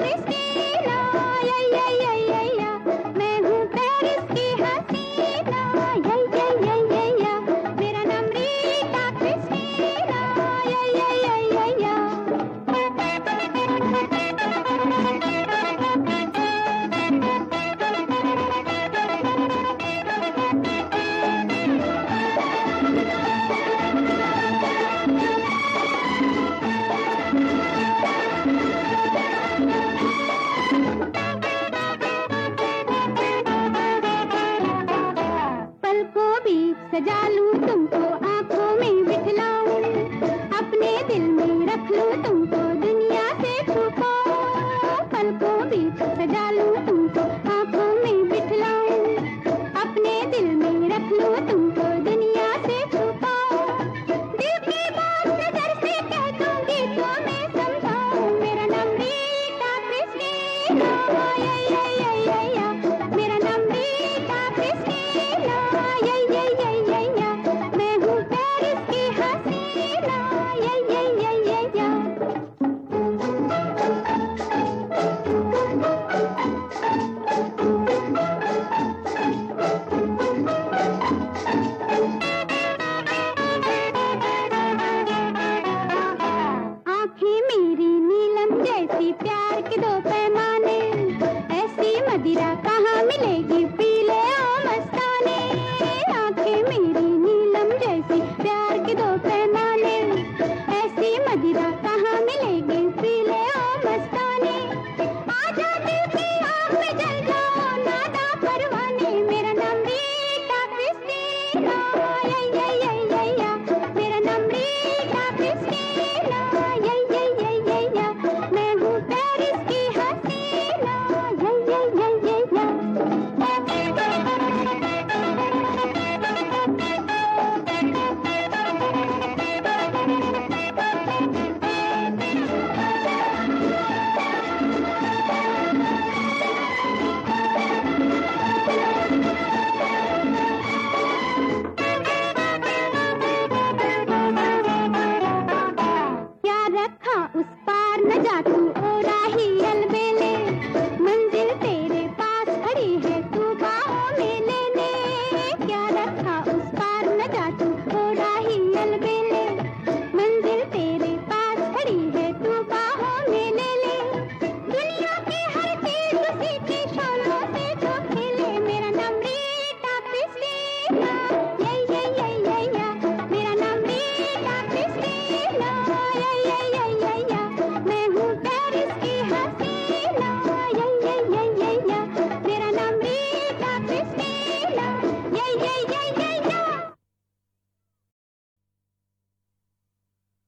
Christina, या या या या या। मैं हूँ पेरिस की हसीना, या या या या या। मेरा नाम रीटा क्रिस्टीना, या या या या या। पलकों बीच सजा लूं तुमको, आंखों में बिठलाऊं, अपने दिल में रख लूं तुमको, दुनिया से छुपाऊं। पलकों बीच सजा लूं तुमको, आंखों में बिठलाऊं, अपने दिल में रख लूं तुमको, दुनिया से छुपाऊं। दिल की बात नजर से कह दूंगी तो मैं समझाऊं। मेरा नाम रीटा क्रिस्टीना, या या या या या। मेरा नाम रीटा क्रिस्टीना, या या या या या। मैं हूँ पेरिस की हसीना, या या या या या। आँखें मेरी नीलम जैसी, प्यार के दो पैमाने